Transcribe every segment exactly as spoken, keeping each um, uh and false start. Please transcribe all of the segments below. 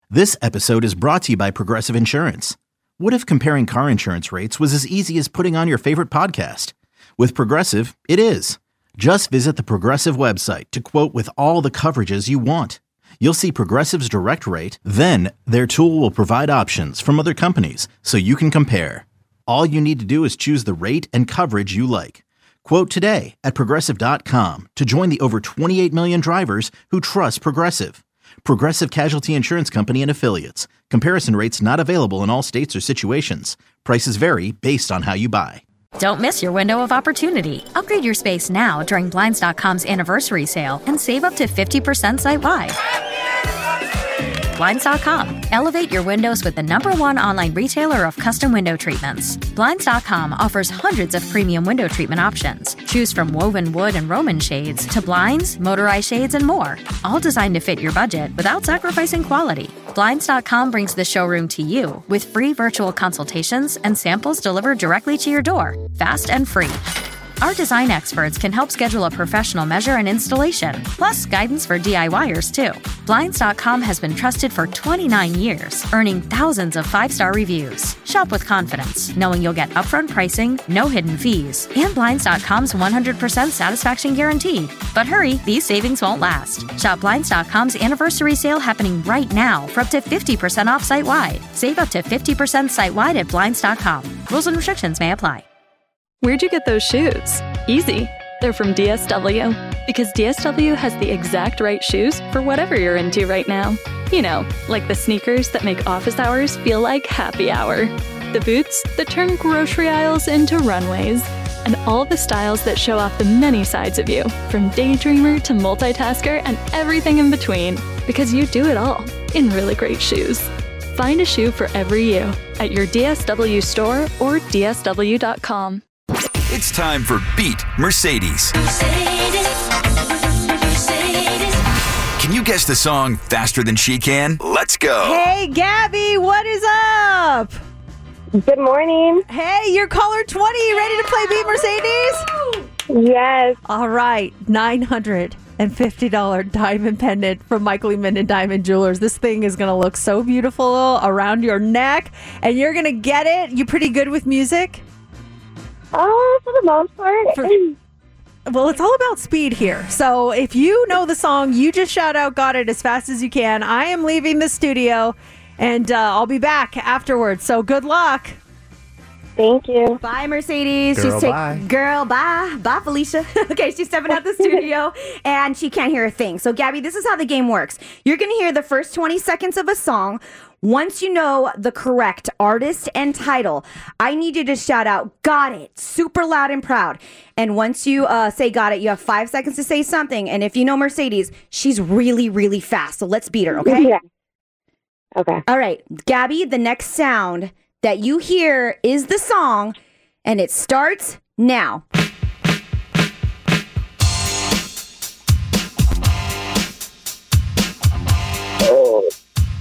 This episode is brought to you by Progressive Insurance. What if comparing car insurance rates was as easy as putting on your favorite podcast? With Progressive, it is. Just visit the Progressive website to quote with all the coverages you want. You'll see Progressive's direct rate, then their tool will provide options from other companies so you can compare. All you need to do is choose the rate and coverage you like. Quote today at progressive dot com to join the over twenty-eight million drivers who trust Progressive. Progressive Casualty Insurance Company and Affiliates. Comparison rates not available in all states or situations. Prices vary based on how you buy. Don't miss your window of opportunity. Upgrade your space now during Blinds dot com's anniversary sale and save up to fifty percent site-wide. Blinds dot com. Elevate your windows with the number one online retailer of custom window treatments. Blinds dot com offers hundreds of premium window treatment options. Choose from woven wood and Roman shades to blinds, motorized shades, and more. All designed to fit your budget without sacrificing quality. Blinds dot com brings the showroom to you with free virtual consultations and samples delivered directly to your door, fast and free. Our design experts can help schedule a professional measure and installation, plus guidance for DIYers too. Blinds dot com has been trusted for twenty-nine years, earning thousands of five-star reviews. Shop with confidence, knowing you'll get upfront pricing, no hidden fees, and Blinds dot com's one hundred percent satisfaction guarantee. But hurry, these savings won't last. Shop Blinds dot com's anniversary sale happening right now for up to fifty percent off site-wide. Save up to fifty percent site-wide at Blinds dot com. Rules and restrictions may apply. Where'd you get those shoes? Easy. They're from D S W. Because D S W has the exact right shoes for whatever you're into right now. You know, like the sneakers that make office hours feel like happy hour. The boots that turn grocery aisles into runways. And all the styles that show off the many sides of you, from daydreamer to multitasker and everything in between. Because you do it all in really great shoes. Find a shoe for every you at your D S W store or D S W dot com. It's time for Beat Mercedes. Mercedes, Mercedes. Can you guess the song faster than she can? Let's go. Hey, Gabby, what is up? Good morning. Hey, you're caller twenty. You ready to play Beat Mercedes? Yes. All right, nine hundred fifty dollars diamond pendant from Michael E. Minden Diamond Jewelers. This thing is going to look so beautiful around your neck, and you're going to get it. You pretty good with music? Oh, for the most part. For, well, it's all about speed here. So if you know the song, you just shout out, got it, as fast as you can. I am leaving the studio, and uh, I'll be back afterwards. So good luck. Thank you. Bye, Mercedes. Girl, she's ta- bye. Girl, bye. Bye, Felicia. Okay, she's stepping out the studio, and she can't hear a thing. So, Gabby, this is how the game works. You're going to hear the first twenty seconds of a song. Once you know the correct artist and title, I need you to shout out, got it, super loud and proud. And once you uh, say got it, you have five seconds to say something. And if you know Mercedes, she's really, really fast. So let's beat her, okay? Yeah. Okay. All right, Gabby, the next sound that you hear is the song, and it starts now. Oh.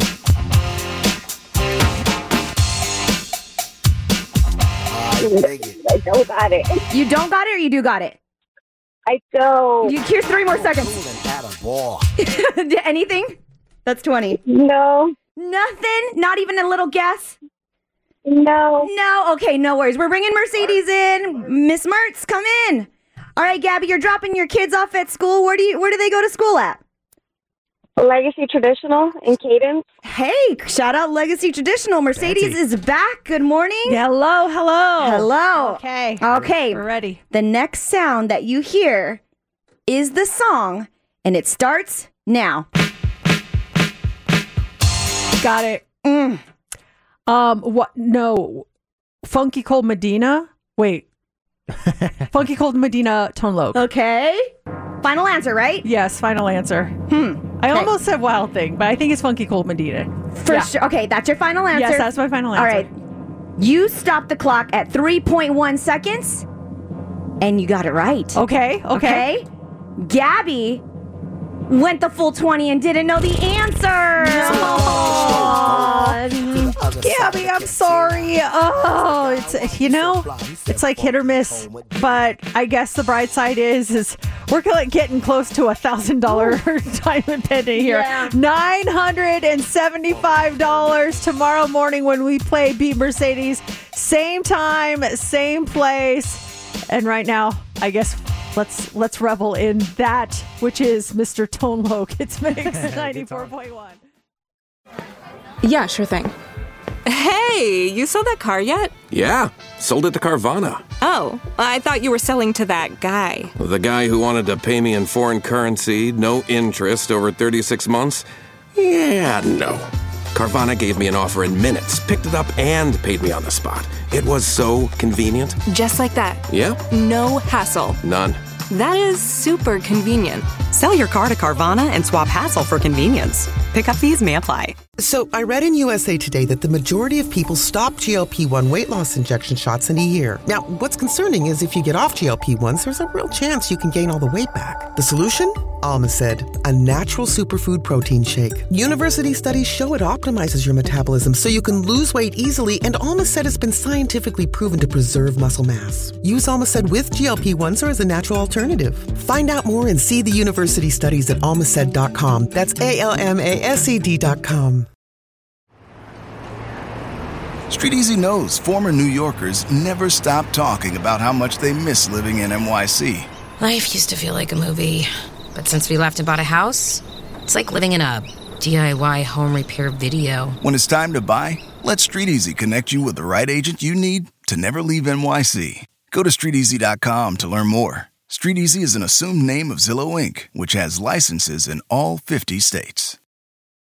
I don't got it. You don't got it or you do got it? I don't. You, here's three more seconds. Anything? That's twenty. No. Nothing? Not even a little guess? No. No? Okay, no worries. We're bringing Mercedes in. Miss Mertz, come in. All right, Gabby, you're dropping your kids off at school. Where do you? Where do they go to school at? Legacy Traditional in Cadence. Hey, shout out Legacy Traditional. Mercedes Fancy. is back. Good morning. Hello, hello. Hello. Okay. Okay. We're ready. The next sound that you hear is the song, and it starts now. Got it. Mm. Um, what? No. Funky Cold Medina? Wait. Funky Cold Medina Tone Loc. Okay. Final answer, right? Yes, final answer. Hmm. I Okay. almost said Wild Thing, but I think it's Funky Cold Medina. For Yeah. sure. Okay, that's your final answer. Yes, that's my final answer. All right. You stopped the clock at three point one seconds, and you got it right. Okay, okay. Okay? Gabby went the full twenty and didn't know the answer. No. Gabby, I'm sorry. Oh, it's, you know, it's like hit or miss. But I guess the bright side is, is we're getting close to a one thousand dollars diamond pendant here. Yeah. nine hundred seventy-five dollars tomorrow morning when we play Beat Mercedes. Same time, same place. And right now, I guess let's let's revel in that, which is Mister Tone Loc. It's Mix ninety-four point one. Yeah, sure thing. Hey, you sold that car yet? Yeah, sold it to Carvana. Oh, I thought you were selling to that guy. The guy who wanted to pay me in foreign currency, no interest, over thirty-six months? Yeah, no. Carvana gave me an offer in minutes, picked it up, and paid me on the spot. It was so convenient. Just like that. Yeah? No hassle. None. That is super convenient. Sell your car to Carvana and swap hassle for convenience. Pickup fees may apply. So I read in U S A Today that the majority of people stop G L P one weight loss injection shots in a year. Now, what's concerning is if you get off G L P ones, there's a real chance you can gain all the weight back. The solution? Almacid, a natural superfood protein shake. University studies show it optimizes your metabolism so you can lose weight easily, and Almacid has been scientifically proven to preserve muscle mass. Use Almacid with G L P ones or as a natural alternative. Find out more and see the university studies at almacid dot com. That's A L M A S E D dot com. Street Easy knows former New Yorkers never stop talking about how much they miss living in N Y C. Life used to feel like a movie, but since we left and bought a house, it's like living in a D I Y home repair video. When it's time to buy, let Street Easy connect you with the right agent you need to never leave N Y C. Go to street easy dot com to learn more. Street Easy is an assumed name of Zillow Incorporated, which has licenses in all fifty states.